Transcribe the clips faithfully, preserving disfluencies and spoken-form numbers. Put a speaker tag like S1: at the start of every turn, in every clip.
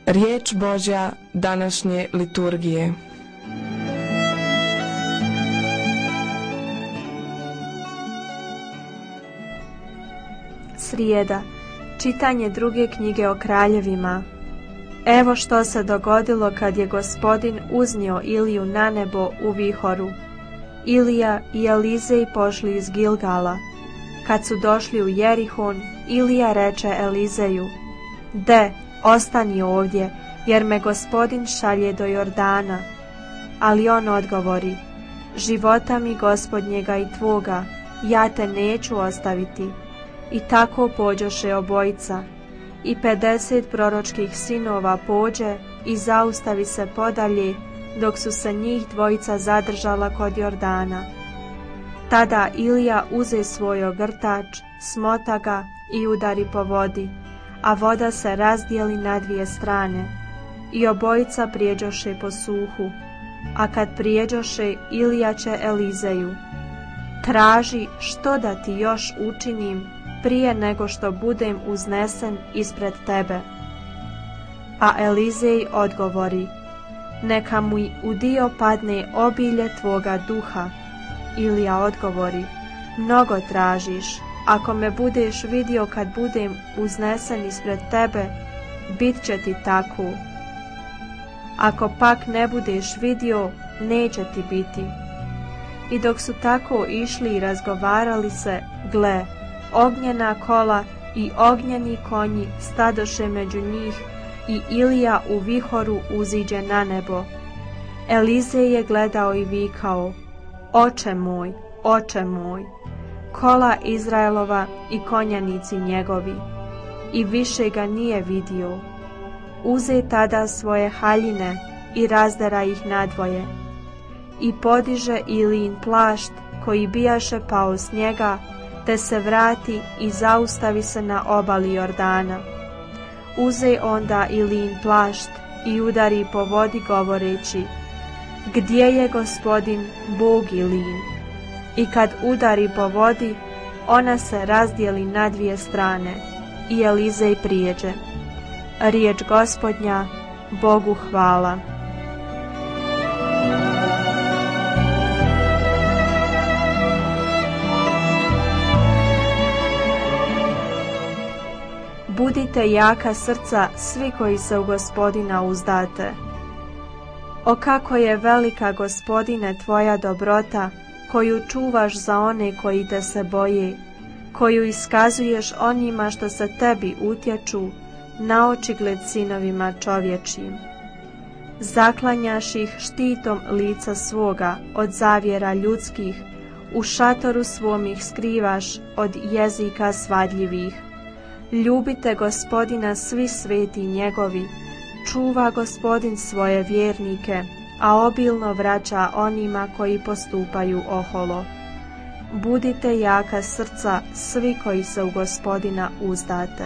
S1: Riječ Božja današnje liturgije.
S2: Srijeda. Čitanje druge knjige o kraljevima. Evo što se dogodilo kad je Gospodin uznio Iliju na nebo u vihoru. Ilija i Elizej pošli iz Gilgala. Kad su došli u Jerihon, Ilija reče Elizeju: De, ostani ovdje, jer me Gospodin šalje do Jordana. Ali on odgovori: Života mi Gospodnjega i tvoga, ja te neću ostaviti. I tako pođoše obojica. I pedeset proročkih sinova pođe i zaustavi se podalje, dok su se njih dvojica zadržala kod Jordana. Tada Ilija uze svoj ogrtač, smota ga i udari po vodi, a voda se razdijeli na dvije strane. I obojica prijeđoše po suhu. A kad prijeđoše, Ilija će Elizeju: Traži što da ti još učinim prije nego što budem uznesen ispred tebe. A Elizej odgovori: Neka mu u dio padne obilje tvoga duha. Ilija odgovori: Mnogo tražiš, ako me budeš vidio kad budem uznesen ispred tebe, bit će ti tako. Ako pak ne budeš vidio, neće ti biti. I dok su tako išli i razgovarali se, gle, ognjena kola i ognjeni konji stadoše među njih i Ilija u vihoru uziđe na nebo. Elizej je gledao i vikao: Oče moj, oče moj, kola Izraelova i konjanici njegovi. I više ga nije vidio. Uze tada svoje haljine i razdera ih nadvoje. I podiže Ilijin plašt koji bijaše pao s njega, te se vrati i zaustavi se na obali Jordana. Uze onda Ilijin plašt i udari po vodi govoreći: Gdje je Gospodin, Bog Ilijin? I kad udari po vodi, ona se razdijeli na dvije strane i Elizej prijeđe. Riječ Gospodnja, Bogu hvala. Budite jaka srca svi koji se u Gospodina uzdate. O kako je velika, Gospodine, tvoja dobrota, koju čuvaš za one koji te se boje, koju iskazuješ onima što se tebi utječu, na očigled sinovima čovječim. Zaklanjaš ih štitom lica svoga od zavjera ljudskih, u šatoru svom ih skrivaš od jezika svadljivih. Ljubite Gospodina svi sveti njegovi, čuva Gospodin svoje vjernike, a obilno vraća onima koji postupaju oholo. Budite jaka srca svi koji se u Gospodina uzdate.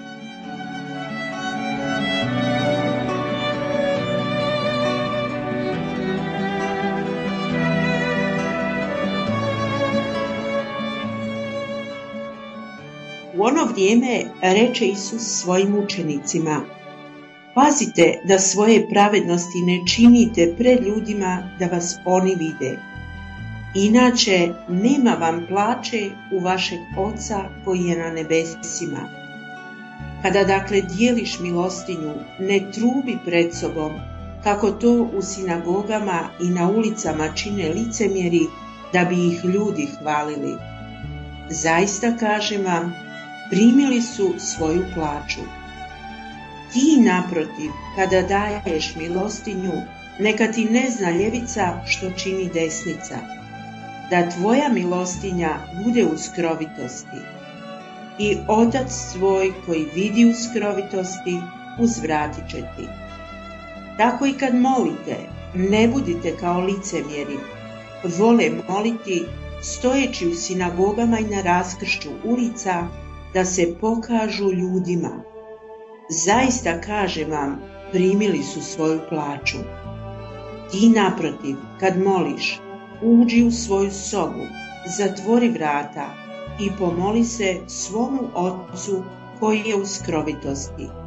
S3: U ono vrijeme reče Isus svojim učenicima: Pazite da svoje pravednosti ne činite pred ljudima da vas oni vide. Inače nema vam plaće u vašeg Oca koji je na nebesima. Kada dakle dijeliš milostinju, ne trubi pred sobom, kako to u sinagogama i na ulicama čine licemjeri, da bi ih ljudi hvalili. Zaista kažem vam, primili su svoju plaću. Ti naprotiv, kada daješ milostinju, neka ti ne zna ljevica što čini desnica, da tvoja milostinja bude u skrovitosti. I Otac tvoj koji vidi u skrovitosti, uzvratit će ti. Tako i kad molite, ne budite kao licemjeri, vole moliti stojeći u sinagogama i na raskršću ulica, da se pokažu ljudima. Zaista kažem vam, primili su svoju plaću. Ti naprotiv, kad moliš, uđi u svoju sobu, zatvori vrata i pomoli se svomu Otcu koji je u skrovitosti.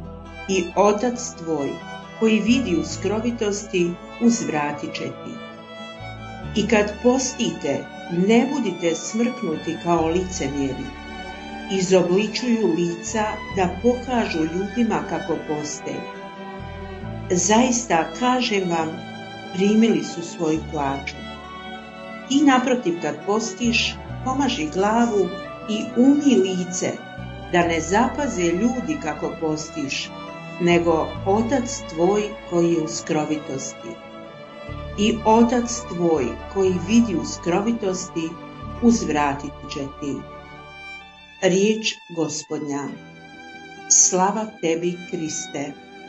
S3: i Otac tvoj, koji vidi u skrovitosti, uzvratit će ti. I kad postite, ne budite smrknuti kao licemjeri. Izobličuju lica da pokažu ljudima kako poste. Zaista, kažem vam, primili su svoju plaću. I naprotiv, kad postiš, pomaži glavu i umij lice, da ne zapaze ljudi kako postiš, nego Otac tvoj koji je u skrovitosti. I Otac tvoj koji vidi u skrovitosti, uzvratit će ti. Riječ Gospodnja. Slava tebi, Kriste.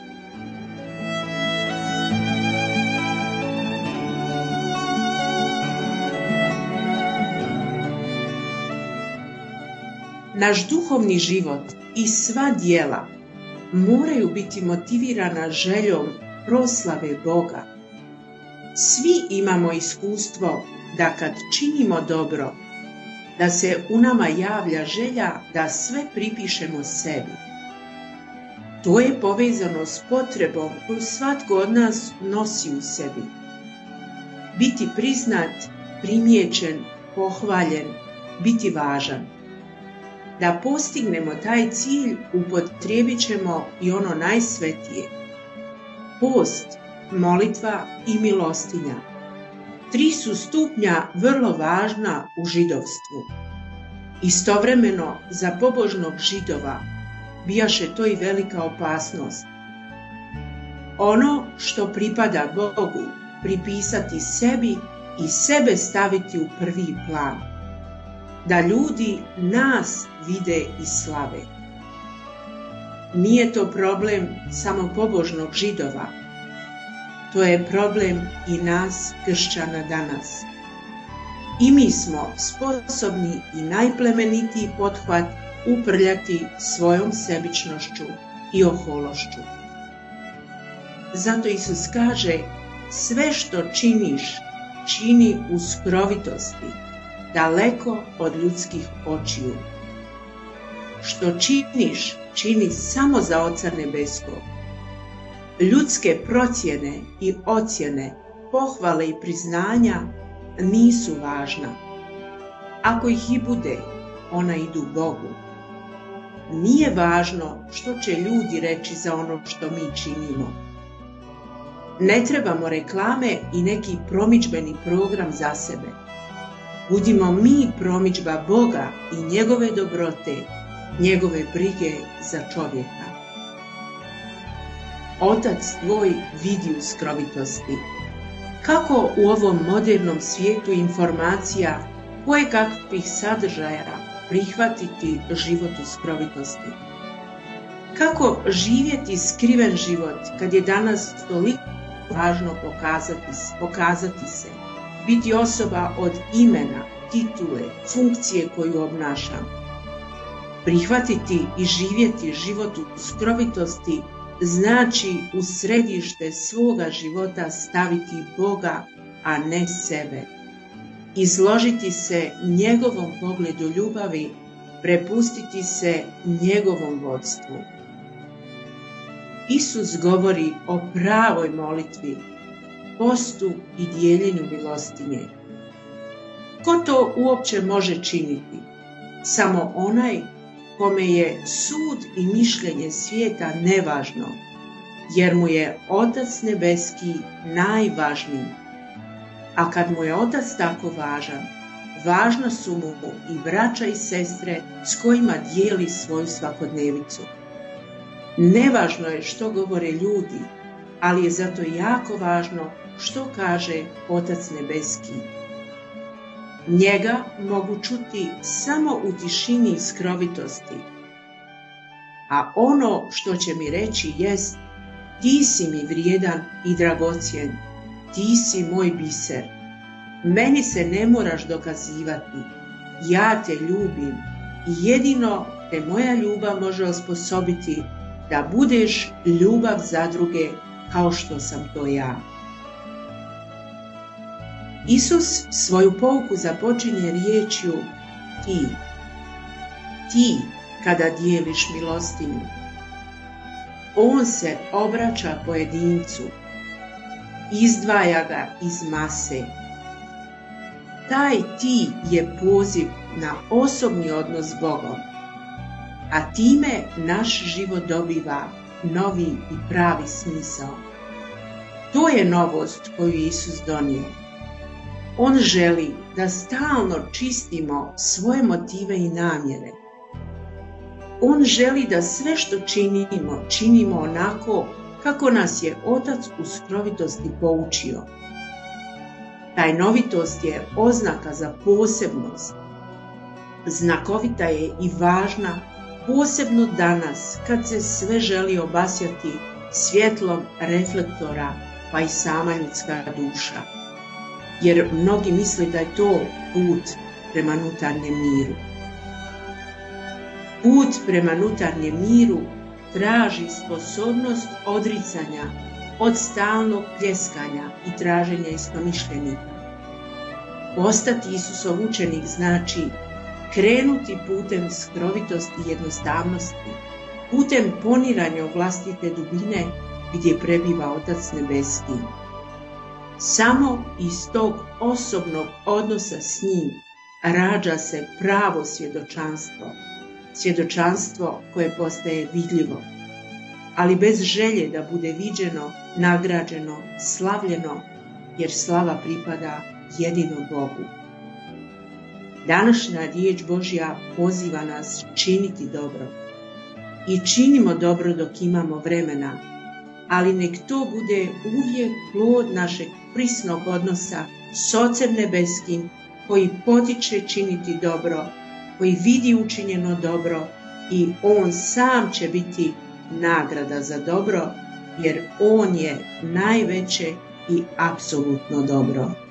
S3: Naš duhovni život i sva djela moraju biti motivirana željom proslave Boga. Svi imamo iskustvo da kad činimo dobro, da se u nama javlja želja da sve pripišemo sebi. To je povezano s potrebom koju svatko od nas nosi u sebi. Biti priznat, primijećen, pohvaljen, biti važan. Da postignemo taj cilj, upotrijebit ćemo i ono najsvetije. Post, molitva i milostinja. Tri su stupnja vrlo važna u židovstvu. Istovremeno, za pobožnog Židova bijaše to i velika opasnost. Ono što pripada Bogu pripisati sebi i sebe staviti u prvi plan. Da ljudi nas vide i slave. Nije to problem samo pobožnog Židova. To je problem i nas, kršćana, danas. I mi smo sposobni i najplemenitiji pothvat uprljati svojom sebičnošću i ohološću. Zato Isus kaže, sve što činiš, čini u skrovitosti, daleko od ljudskih očiju. Što činiš, čini samo za Oca nebeskog. Ljudske procjene i ocjene, pohvale i priznanja nisu važna. Ako ih i bude, ona idu Bogu. Nije važno što će ljudi reći za ono što mi činimo. Ne trebamo reklame i neki promidžbeni program za sebe. Budimo mi promidžba Boga i njegove dobrote, njegove brige za čovjeka. Otac tvoj vidi u skrovitosti. Kako u ovom modernom svijetu informacija kojekakvih sadržaja prihvatiti život u skrovitosti? Kako živjeti skriven život kad je danas toliko važno pokazati, pokazati se, biti osoba od imena, titule, funkcije koju obnašam? Prihvatiti i živjeti život u skrovitosti znači u središte svoga života staviti Boga, a ne sebe. Izložiti se njegovom pogledu ljubavi, prepustiti se njegovom vodstvu. Isus govori o pravoj molitvi, postu i dijeljenju milostinje. Ko to uopće može činiti? Samo onaj kome je sud i mišljenje svijeta nevažno, jer mu je Otac nebeski najvažniji. A kad mu je Otac tako važan, važna su mu i braća i sestre s kojima dijeli svoju svakodnevicu. Nevažno je što govore ljudi, ali je zato jako važno što kaže Otac nebeski. Njega mogu čuti samo u tišini i skrovitosti. A ono što će mi reći jest, ti si mi vrijedan i dragocjen, ti si moj biser. Meni se ne moraš dokazivati, ja te ljubim i jedino te moja ljubav može osposobiti da budeš ljubav za druge kao što sam to ja. Isus svoju pouku započinje riječju ti. Ti kada dijeliš milostinju. On se obraća pojedincu, izdvaja ga iz mase. Taj ti je poziv na osobni odnos s Bogom, a time naš život dobiva novi i pravi smisao. To je novost koju je Isus donio. On želi da stalno čistimo svoje motive i namjere. On želi da sve što činimo, činimo onako kako nas je Otac u skrovitosti poučio. Tajnovitost je oznaka za posebnost. Znakovita je i važna, posebno danas kad se sve želi obasjati svjetlom reflektora, pa i sama ljudska duša. Jer mnogi misle da je to put prema unutarnjem miru. Put prema unutarnjem miru traži sposobnost odricanja od stalnog pljeskanja i traženja istomišljenika. Postati Isusov učenik znači krenuti putem skrovitosti i jednostavnosti, putem poniranja u vlastite dubine gdje prebiva Otac nebeski. Samo iz tog osobnog odnosa s njim rađa se pravo svjedočanstvo, svjedočanstvo koje postaje vidljivo, ali bez želje da bude viđeno, nagrađeno, slavljeno, jer slava pripada jedino Bogu. Današnja riječ Božja poziva nas činiti dobro. I činimo dobro dok imamo vremena, ali nek to bude uvijek plod našeg prisnog odnosa s Ocem nebeskim, koji potiče činiti dobro, koji vidi učinjeno dobro i On sam će biti nagrada za dobro, jer On je najveće i apsolutno dobro.